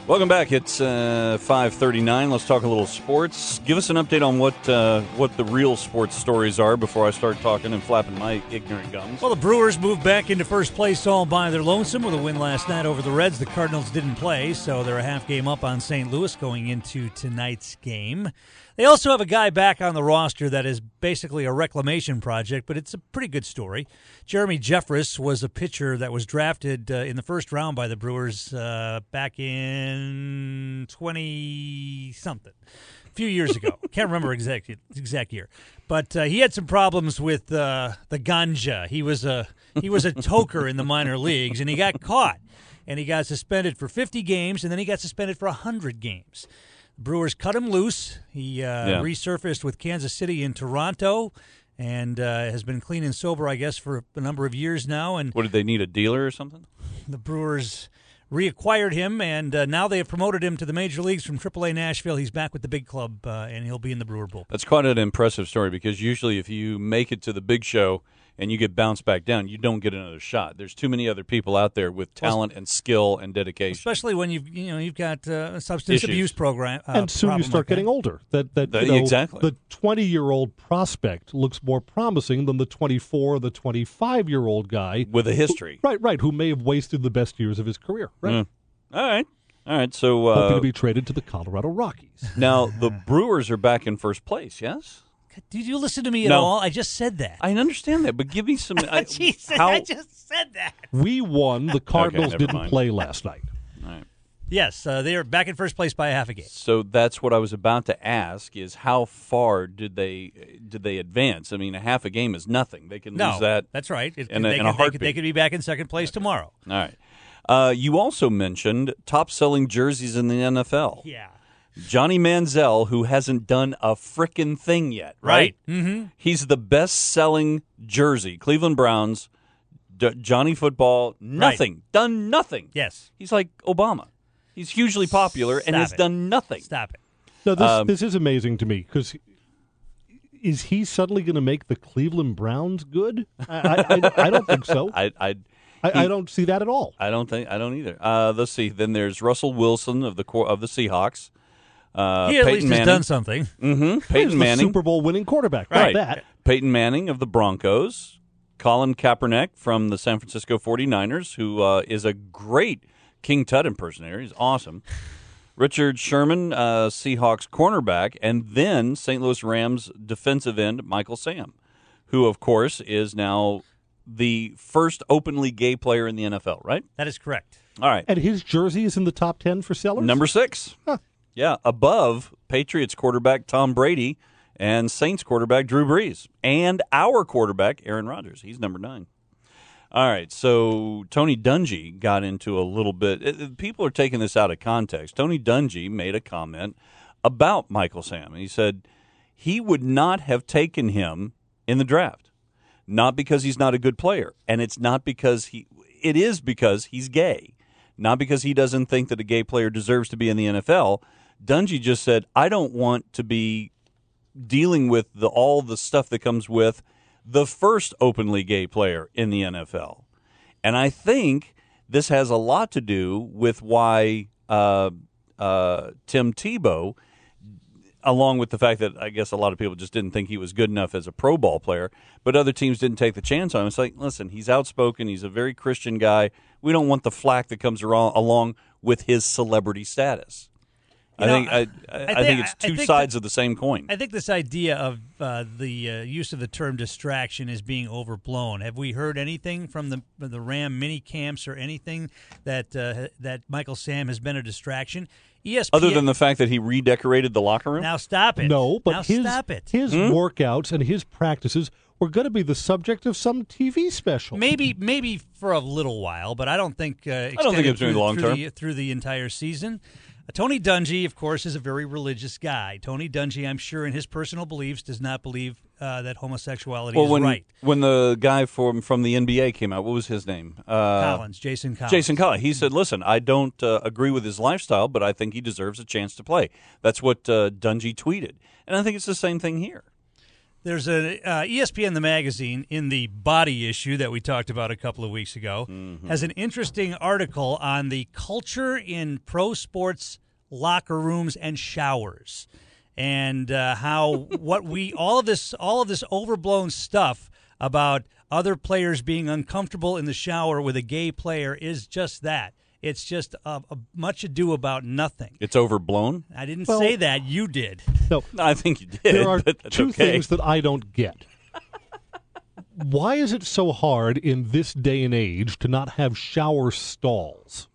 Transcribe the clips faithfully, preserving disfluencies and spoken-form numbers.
Welcome back. It's uh, five thirty-nine. Let's talk a little sports. Give us an update on what uh, what the real sports stories are before I start talking and flapping my ignorant gums. Well, the Brewers moved back into first place all by their lonesome with a win last night over the Reds. The Cardinals didn't play, so they're a half game up on Saint Louis going into tonight's game. They also have a guy back on the roster that is basically a reclamation project, but it's a pretty good story. Jeremy Jeffress was a pitcher that was drafted uh, in the first round by the Brewers uh, back in twenty-something, a few years ago. Can't remember exact exact year. But uh, he had some problems with uh, the ganja. He was a he was a toker in the minor leagues, and he got caught. And he got suspended for fifty games, and then he got suspended for one hundred games. Brewers cut him loose. He uh, yeah. resurfaced with Kansas City and Toronto and uh, has been clean and sober, I guess, for a number of years now. And what, did they need a dealer or something? The Brewers reacquired him, and uh, now they have promoted him to the major leagues from triple A Nashville. He's back with the big club, uh, and he'll be in the Brewer bullpen. That's quite an impressive story because usually if you make it to the big show and you get bounced back down, you don't get another shot. There's too many other people out there with talent and skill and dedication. Especially when you've you know you've got uh, a substance Issues. abuse program, uh, and soon you start like getting that. older. That that, that you know, exactly the twenty-year-old prospect looks more promising than the twenty-four, the twenty-five-year-old guy with a history. Who, right, right, who may have wasted the best years of his career. Right. Mm. All right. All right, so... Uh, hoping to be traded to the Colorado Rockies. Now, the Brewers are back in first place, yes? Did you listen to me at no. all? I just said that. I understand that, but give me some... I, Jesus, how... I just said that. We won. The Cardinals okay, didn't mind. play last night. All right. Yes, uh, they are back in first place by a half a game. So that's what I was about to ask, is how far did they did they advance? I mean, a half a game is nothing. They can no, lose that. That's right. It, in a, they, in could, a they, heartbeat. could, they could be back in second place okay. tomorrow. All right. Uh, you also mentioned top-selling jerseys in the N F L. Yeah. Johnny Manziel, who hasn't done a frickin' thing yet, right? Right. Mm-hmm. He's the best-selling jersey. Cleveland Browns, D- Johnny Football, nothing. Right. Done nothing. Yes. He's like Obama. He's hugely popular Stop and has it. done nothing. Stop it. No, this, Um, this is amazing to me because is he suddenly going to make the Cleveland Browns good? I, I, I, I don't think so. I, I, I, he, I don't see that at all. I don't think. I don't either. Uh, let's see. Then there's Russell Wilson of the core of the Seahawks. Uh, he at Peyton least Manning. has done something. Mm-hmm. He's Peyton the Manning, Super Bowl winning quarterback. right? Not that. Peyton Manning of the Broncos. Colin Kaepernick from the San Francisco forty-niners, who uh, is a great King Tut impersonator. He's awesome. Richard Sherman, uh, Seahawks cornerback, and then Saint Louis Rams defensive end Michael Sam, who, of course, is now the first openly gay player in the N F L, right? That is correct. All right. And his jersey is in the top ten for sellers? Number six. Huh. Yeah, above Patriots quarterback Tom Brady and Saints quarterback Drew Brees, and our quarterback Aaron Rodgers. He's number nine. All right, so Tony Dungy got into a little bit. It, people are taking this out of context. Tony Dungy made a comment about Michael Sam. He said he would not have taken him in the draft, not because he's not a good player, and it's not because he. It is because he's gay, not because he doesn't think that a gay player deserves to be in the N F L. Dungy just said, I don't want to be dealing with the, all the stuff that comes with the first openly gay player in the N F L. And I think this has a lot to do with why uh, uh, Tim Tebow, along with the fact that I guess a lot of people just didn't think he was good enough as a pro ball player, but other teams didn't take the chance on him. It's like, listen, he's outspoken. He's a very Christian guy. We don't want the flack that comes around, along with his celebrity status. You I know, think I, I, I I think- think it's I two think sides that- of the same coin. I think this idea of uh, the uh, use of the term distraction is being overblown. Have we heard anything from the the Ram mini camps or anything that uh, that Michael Sam has been a distraction? E S P N, Other than the fact that he redecorated the locker room? now stop it. No, but now his, stop it. his Hmm? workouts and his practices were going to be the subject of some T V special. Maybe maybe for a little while, but I don't think uh, don't think extended it's gonna be through, long through term. the, through the entire season. Uh, Tony Dungy, of course, is a very religious guy. Tony Dungy, I'm sure, in his personal beliefs, does not believe uh, that homosexuality Well, is when right. when the guy from from the N B A came out, what was his name? Uh, Collins, Jason Collins. Jason Collins. He said, "Listen, I don't uh, agree with his lifestyle, but I think he deserves a chance to play." That's what uh, Dungy tweeted, and I think it's the same thing here. There's a uh, E S P N the magazine in the body issue that we talked about a couple of weeks ago mm-hmm. has an interesting article on the culture in pro sports locker rooms and showers, and uh, how what we all of this all of this overblown stuff about other players being uncomfortable in the shower with a gay player is just that. It's just a, a much ado about nothing. It's overblown? I didn't well, say that. You did. No, I think you did. There are but two okay. things that I don't get. Why is it so hard in this day and age to not have shower stalls?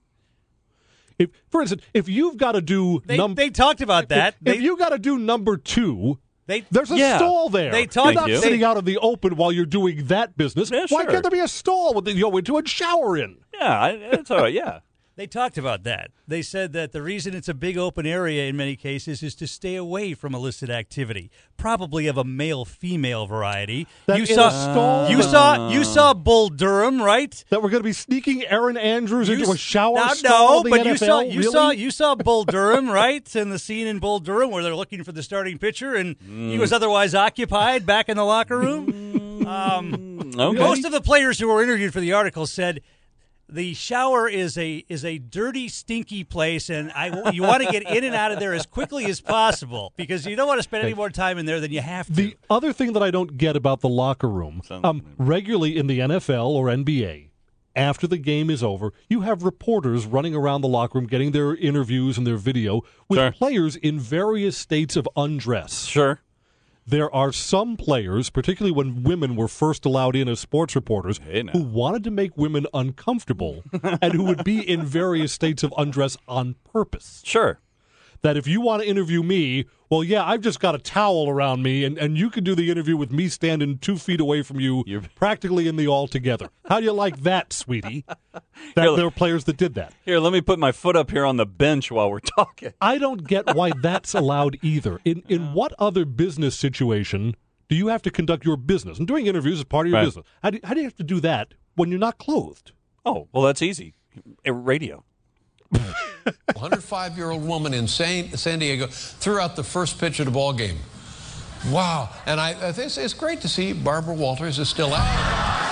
If, for instance, if you've got to do they, num- they talked about that. If, they, if you got to do number two, they, there's a yeah. stall there. They talk, you're not you. sitting they, out in the open while you're doing that business. Yeah, Why sure. can't there be a stall with the, you go into and shower in? Yeah, I, it's all right, yeah. They talked about that. They said that the reason it's a big open area in many cases is to stay away from illicit activity, probably of a male-female variety. That you in saw, a stall? you saw, you saw Bull Durham, right? That we're going to be sneaking Aaron Andrews You into a s- shower now, stall no, in the but N you F L? saw, you really? saw, you saw Bull Durham, right? And the scene in Bull Durham where they're looking for the starting pitcher, and mm. he was otherwise occupied back in the locker room. um, Okay. Most of the players who were interviewed for the article said the shower is a is a dirty, stinky place, and I you want to get in and out of there as quickly as possible because you don't want to spend any more time in there than you have to. The other thing that I don't get about the locker room, um, regularly in the N F L or N B A, after the game is over, you have reporters running around the locker room getting their interviews and their video with Sure. players in various states of undress. Sure. There are some players, particularly when women were first allowed in as sports reporters, Hey, now. who wanted to make women uncomfortable and who would be in various states of undress on purpose. Sure. That if you want to interview me, well, yeah, I've just got a towel around me, and, and you can do the interview with me standing two feet away from you, You're- practically in the all together. How do you like that, sweetie? That Here, there are players that did that. Here, let me put my foot up here on the bench while we're talking. I don't get why that's allowed either. In in what other business situation do you have to conduct your business? And doing interviews is part of your Right. business. How do, how do you have to do that when you're not clothed? Oh, well, that's easy. Uh, Radio. one hundred five-year-old woman in San, San Diego threw out the first pitch of the ball game. Wow. And I, I think it's, it's great to see Barbara Walters is still out.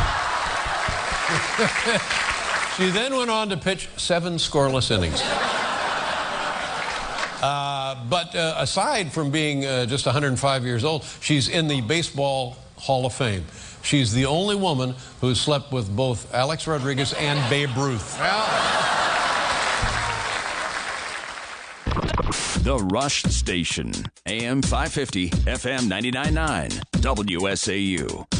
She then went on to pitch seven scoreless innings. Uh, but uh, aside from being uh, just one hundred five years old, she's in the Baseball Hall of Fame. She's the only woman who slept with both Alex Rodriguez and Babe Ruth. Well, The Rush Station, A M five fifty, F M ninety-nine point nine, W S A U.